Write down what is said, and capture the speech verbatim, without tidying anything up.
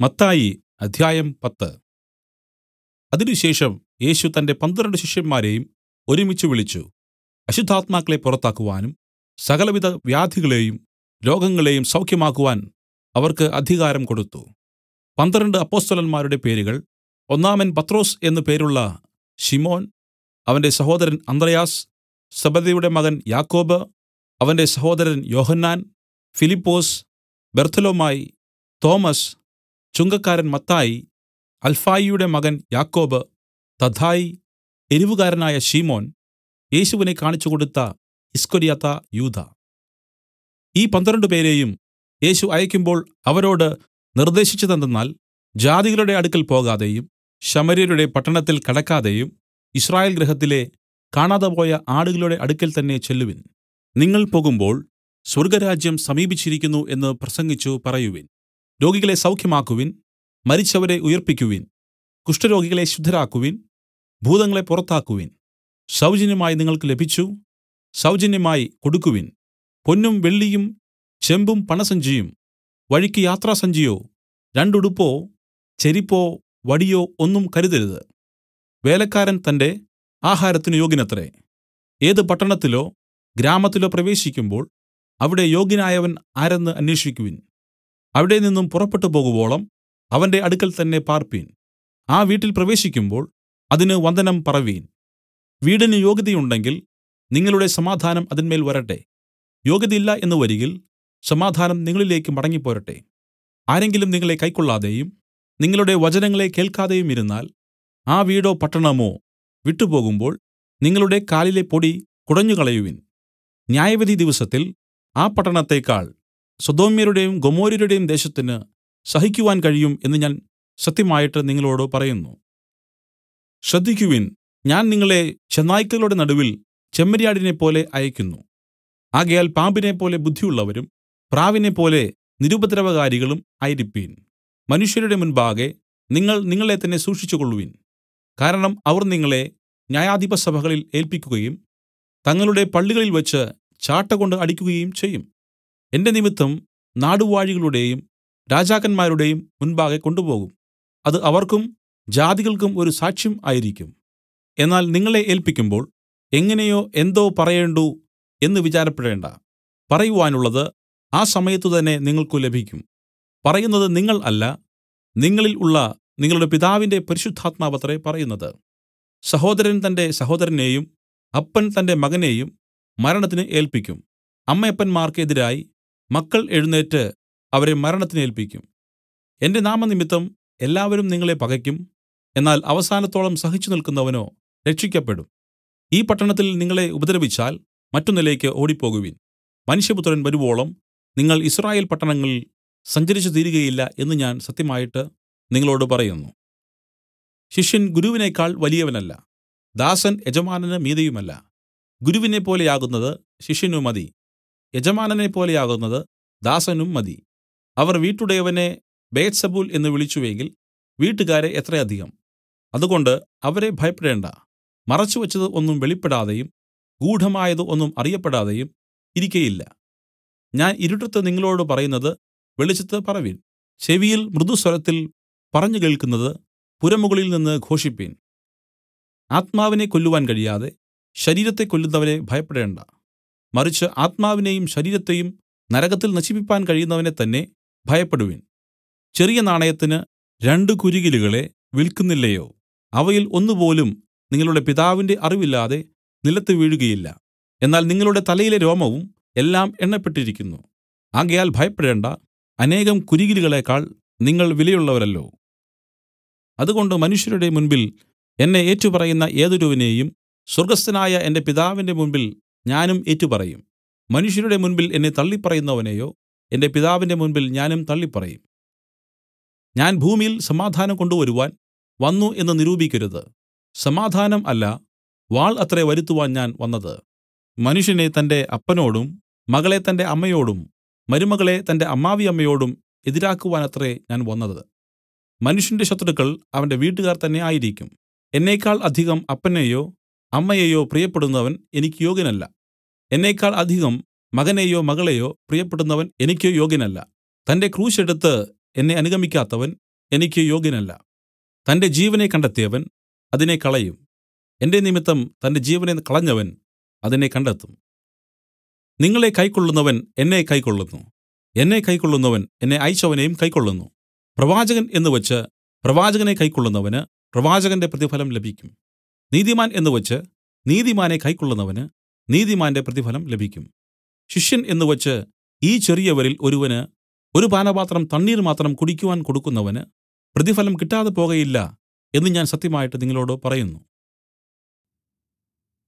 മത്തായി അദ്ധ്യായം പത്ത്. അതിനുശേഷം യേശു തന്റെ പന്ത്രണ്ട് ശിഷ്യന്മാരെയും ഒരുമിച്ച് വിളിച്ചു, അശുദ്ധാത്മാക്കളെ പുറത്താക്കുവാനും സകലവിധ വ്യാധികളെയും രോഗങ്ങളെയും സൗഖ്യമാക്കുവാൻ അവർക്ക് അധികാരം കൊടുത്തു. പന്ത്രണ്ട് അപ്പൊസ്തലന്മാരുടെ പേരുകൾ: ഒന്നാമൻ പത്രൊസ് എന്നു പേരുള്ള ശിമോൻ, അവന്റെ സഹോദരൻ അന്ത്രെയാസ്, സെബെദിയുടെ മകൻ യാക്കോബ്, അവന്റെ സഹോദരൻ യോഹന്നാൻ, ഫിലിപ്പൊസ്, ബർത്തൊലൊമായി, തോമസ്, ചുങ്കക്കാരൻ മത്തായി, അൽഫായിയുടെ മകൻ യാക്കോബ്, തദ്ദായി, എരിവുകാരനായ ശിമോൻ, യേശുവിനെ കാണിച്ചുകൊടുത്ത ഇസ്കര്യോത്താ യൂദാ. ഈ പന്ത്രണ്ട് പേരെയും യേശു അയയ്ക്കുമ്പോൾ അവരോട് നിർദ്ദേശിച്ചതെന്തെന്നാൽ, ജാതികളുടെ അടുക്കൽ പോകാതെയും ശമര്യരുടെ പട്ടണത്തിൽ കടക്കാതെയും യിസ്രായേൽ ഗൃഹത്തിലെ കാണാതെ പോയ ആടുകളുടെ അടുക്കൽ തന്നെ ചെല്ലുവിൻ. നിങ്ങൾ പോകുമ്പോൾ സ്വർഗ്ഗരാജ്യം സമീപിച്ചിരിക്കുന്നു എന്ന് പ്രസംഗിച്ചു പറയുവിൻ. രോഗികളെ സൗഖ്യമാക്കുവിൻ, മരിച്ചവരെ ഉയിർപ്പിക്കുവിൻ, കുഷ്ഠരോഗികളെ ശുദ്ധരാക്കുവിൻ, ഭൂതങ്ങളെ പുറത്താക്കുവിൻ. സൗജന്യമായി നിങ്ങൾക്ക് ലഭിച്ചു, സൗജന്യമായി കൊടുക്കുവിൻ. പൊന്നും വെള്ളിയും ചെമ്പും പണസഞ്ചിയും വഴിക്ക് യാത്രാസഞ്ചിയോ രണ്ടുടുപ്പോ ചെരിപ്പോ വടിയോ ഒന്നും കരുതരുത്. വേലക്കാരൻ തന്റെ ആഹാരത്തിന് യോഗ്യനത്രേ. ഏത് പട്ടണത്തിലോ ഗ്രാമത്തിലോ പ്രവേശിക്കുമ്പോൾ അവിടെ യോഗ്യനായവൻ ആരെന്ന് അന്വേഷിക്കുവിൻ. അവിടെ നിന്നും പുറപ്പെട്ടു പോകുവോളം അവന്റെ അടുക്കൽ തന്നെ പാർപ്പിൻ. ആ വീട്ടിൽ പ്രവേശിക്കുമ്പോൾ അതിന് വന്ദനം പറവീൻ. വീടിന് യോഗ്യതയുണ്ടെങ്കിൽ നിങ്ങളുടെ സമാധാനം അതിന്മേൽ വരട്ടെ. യോഗ്യതയില്ല എന്ന് വരികിൽ സമാധാനം നിങ്ങളിലേക്ക് മടങ്ങിപ്പോരട്ടെ. ആരെങ്കിലും നിങ്ങളെ കൈക്കൊള്ളാതെയും നിങ്ങളുടെ വചനങ്ങളെ കേൾക്കാതെയും ഇരുന്നാൽ ആ വീടോ പട്ടണമോ വിട്ടുപോകുമ്പോൾ നിങ്ങളുടെ കാലിലെ പൊടി കുടഞ്ഞുകളയുവിൻ. ന്യായവിധി ദിവസത്തിൽ ആ പട്ടണത്തേക്കാൾ സൊദോമ്യരുടെയും ഗൊമോര്യരുടെയും ദേശത്തിന് സഹിക്കുവാൻ കഴിയും എന്ന് ഞാൻ സത്യമായിട്ട് നിങ്ങളോടു പറയുന്നു. ശ്രദ്ധിക്കുവിൻ, ഞാൻ നിങ്ങളെ ചെന്നായ്ക്കളുടെ നടുവിൽ ചെമ്മരിയാടിനെപ്പോലെ അയയ്ക്കുന്നു. ആകയാൽ പാമ്പിനെപ്പോലെ ബുദ്ധിയുള്ളവരും പ്രാവിനെപ്പോലെ നിരുപദ്രവകാരികളും ആയിരിപ്പീൻ. മനുഷ്യരുടെ മുൻപാകെ നിങ്ങൾ നിങ്ങളെ തന്നെ സൂക്ഷിച്ചുകൊള്ളുവിൻ. കാരണം അവർ നിങ്ങളെ ന്യായാധിപസഭകളിൽ ഏല്പിക്കുകയും തങ്ങളുടെ പള്ളികളിൽ വെച്ച് ചാട്ടകൊണ്ട് അടിക്കുകയും ചെയ്യും. എന്റെ നിമിത്തം നാടുവാഴികളുടെയും രാജാക്കന്മാരുടെയും മുൻപാകെ കൊണ്ടുപോകും. അത് അവർക്കും ജാതികൾക്കും ഒരു സാക്ഷ്യം ആയിരിക്കും. എന്നാൽ നിങ്ങളെ ഏല്പിക്കുമ്പോൾ എങ്ങനെയോ എന്തോ പറയേണ്ടു എന്ന് വിചാരപ്പെടേണ്ട. പറയുവാനുള്ളത് ആ സമയത്തു തന്നെ നിങ്ങൾക്ക് ലഭിക്കും. പറയുന്നത് നിങ്ങൾ അല്ല, നിങ്ങളിൽ ഉള്ള നിങ്ങളുടെ പിതാവിന്റെ പരിശുദ്ധാത്മാവത്രേ പറയുന്നത്. സഹോദരൻ തന്റെ സഹോദരനെയും അപ്പൻ തന്റെ മകനെയും മരണത്തിന് ഏല്പിക്കും. അമ്മയപ്പന്മാർക്ക് എതിരായി മക്കൾ എഴുന്നേറ്റ് അവരെ മരണത്തിന് ഏല്പിക്കും. എന്റെ നാമനിമിത്തം എല്ലാവരും നിങ്ങളെ പകയ്ക്കും. എന്നാൽ അവസാനത്തോളം സഹിച്ചു നിൽക്കുന്നവനോ രക്ഷിയ്ക്കപ്പെടും. ഈ പട്ടണത്തിൽ നിങ്ങളെ ഉപദ്രവിച്ചാൽ മറ്റൊന്നിലേക്ക് ഓടിപ്പോകുവിൻ. മനുഷ്യപുത്രൻ വരുവോളം നിങ്ങൾ യിസ്രായേൽ പട്ടണങ്ങളിൽ സഞ്ചരിച്ചു തീരുകയില്ല എന്ന് ഞാൻ സത്യമായിട്ട് നിങ്ങളോടു പറയുന്നു. ശിഷ്യൻ ഗുരുവിനേക്കാൾ വലിയവനല്ല, ദാസൻ യജമാനന് മീതെയുമല്ല. ഗുരുവിനെപ്പോലെയാകുന്നത് ശിഷ്യനു മതി, യജമാനനെപ്പോലെയാകുന്നത് ദാസനും മതി. അവർ വീട്ടുടയവനെ ബെയെത്സെബൂൽ എന്ന് വിളിച്ചുവെങ്കിൽ വീട്ടുകാരെ എത്രയധികം. അതുകൊണ്ട് അവരെ ഭയപ്പെടേണ്ട. മറച്ചുവെച്ചത് ഒന്നും വെളിപ്പെടാതെയും ഗൂഢമായത് ഒന്നും അറിയപ്പെടാതെയും ഇരിക്കയില്ല. ഞാൻ ഇരുട്ടത്ത് നിങ്ങളോടു പറയുന്നത് വെളിച്ചത്ത് പറവിൻ. ചെവിയിൽ മൃദുസ്വരത്തിൽ പറഞ്ഞു കേൾക്കുന്നത് പുരമുകളിൽ നിന്ന് ഘോഷിപ്പിൻ. ആത്മാവിനെ കൊല്ലുവാൻ കഴിയാതെ ശരീരത്തെ കൊല്ലുന്നവനെ ഭയപ്പെടേണ്ട. മറിച്ച് ആത്മാവിനെയും ശരീരത്തെയും നരകത്തിൽ നശിപ്പിപ്പാൻ കഴിയുന്നവനെ തന്നെ ഭയപ്പെടുവിൻ. ചെറിയ നാണയത്തിന് രണ്ടു കുരികിലുകളെ വിൽക്കുന്നില്ലയോ? അവയിൽ ഒന്നുപോലും നിങ്ങളുടെ പിതാവിന്റെ അറിവില്ലാതെ നിലത്ത് വീഴുകയില്ല. എന്നാൽ നിങ്ങളുടെ തലയിലെ രോമവും എല്ലാം എണ്ണപ്പെട്ടിരിക്കുന്നു. ആകയാൽ ഭയപ്പെടേണ്ട. അനേകം കുരികിലുകളേക്കാൾ നിങ്ങൾ വിലയുള്ളവരല്ലോ. അതുകൊണ്ട് മനുഷ്യരുടെ മുൻപിൽ എന്നെ ഏറ്റുപറയുന്ന ഏതൊരുവനെയും സ്വർഗ്ഗസ്ഥനായ എന്റെ പിതാവിന്റെ മുൻപിൽ ഞാനും ഏറ്റുപറയും. മനുഷ്യരുടെ മുൻപിൽ എന്നെ തള്ളിപ്പറയുന്നവനെയോ എന്റെ പിതാവിന്റെ മുൻപിൽ ഞാനും തള്ളിപ്പറയും. ഞാൻ ഭൂമിയിൽ സമാധാനം കൊണ്ടുവരുവാൻ വന്നു എന്ന് നിരൂപിക്കരുത്. സമാധാനം അല്ല, വാൾ അത്രേ വരുത്തുവാൻ ഞാൻ വന്നത്. മനുഷ്യനെ തന്റെ അപ്പനോടും മകളെ തന്റെ അമ്മയോടും മരുമകളെ തന്റെ അമ്മാവിയമ്മയോടും എതിരാക്കുവാനത്രേ ഞാൻ വന്നത്. മനുഷ്യന്റെ ശത്രുക്കൾ അവന്റെ വീട്ടുകാർ തന്നെ ആയിരിക്കും. എന്നേക്കാൾ അധികം അപ്പനെയോ അമ്മയെയോ പ്രിയപ്പെടുന്നവൻ എനിക്ക് യോഗ്യനല്ല. എന്നേക്കാൾ അധികം മകനെയോ മകളെയോ പ്രിയപ്പെടുന്നവൻ എനിക്ക് യോഗ്യനല്ല. തന്റെ ക്രൂശ് എടുത്ത് എന്നെ അനുഗമിക്കാത്തവൻ എനിക്ക് യോഗ്യനല്ല. തന്റെ ജീവനെ കണ്ടെത്തിയവൻ അതിനെ കളയും. എന്റെ നിമിത്തം തന്റെ ജീവനെ കളഞ്ഞവൻ അതിനെ കണ്ടെത്തും. നിങ്ങളെ കൈക്കൊള്ളുന്നവൻ എന്നെ കൈക്കൊള്ളുന്നു. എന്നെ കൈക്കൊള്ളുന്നവൻ എന്നെ അയച്ചവനെയും കൈക്കൊള്ളുന്നു. പ്രവാചകൻ എന്നുവച്ച് പ്രവാചകനെ കൈക്കൊള്ളുന്നവന് പ്രവാചകന്റെ പ്രതിഫലം ലഭിക്കും. നീതിമാൻ എന്നുവച്ച് നീതിമാനെ കൈക്കൊള്ളുന്നവന് നീതിമാന്റെ പ്രതിഫലം ലഭിക്കും. ശിഷ്യൻ എന്നുവച്ച് ഈ ചെറിയവരിൽ ഒരുവന് ഒരു പാനപാത്രം തണ്ണീർ മാത്രം കുടിക്കുവാൻ കൊടുക്കുന്നവന് പ്രതിഫലം കിട്ടാതെ പോകയില്ല എന്ന് ഞാൻ സത്യമായിട്ട് നിങ്ങളോടു പറയുന്നു.